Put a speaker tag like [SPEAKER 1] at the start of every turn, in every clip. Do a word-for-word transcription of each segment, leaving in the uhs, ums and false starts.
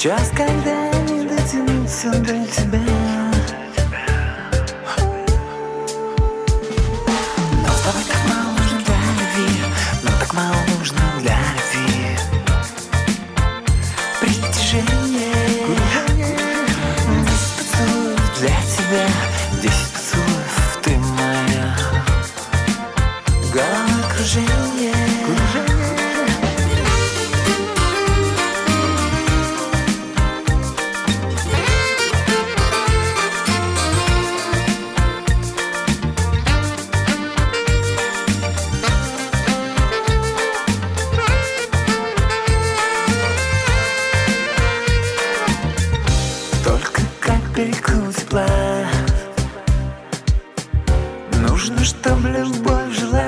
[SPEAKER 1] Час, когда не дотянуться до тебя. Но с тобой так мало нужно для любви, но так мало нужно для любви. Притяжение, десять поцелуев для тебя, десять поцелуев, ты моя. Головокружение. Только капельку тепла нужно, чтоб любовь жила.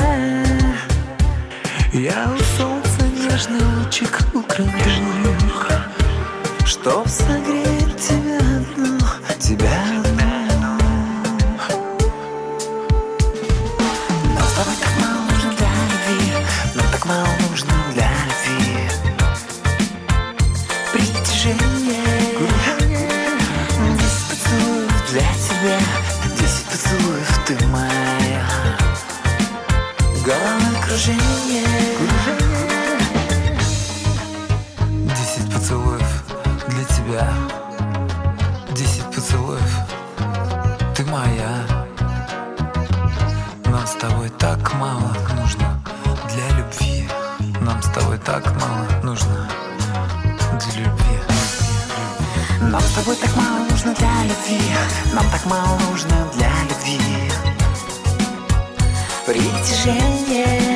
[SPEAKER 1] Я у солнца нежный лучик украду, чтоб согреть тебя одну, тебя одну. Но с тобой так мало нужно для любви, но так мало нужно для любви. Притяжение, десять поцелуев для тебя, десять поцелуев, ты моя. Головокружение.
[SPEAKER 2] Десять поцелуев для тебя, десять поцелуев, ты моя. Нам с тобой так мало нужно для любви. Нам с тобой так мало нужно для любви.
[SPEAKER 1] Нам с тобой так мало нужно для любви, нам так мало нужно для любви. Притяжение.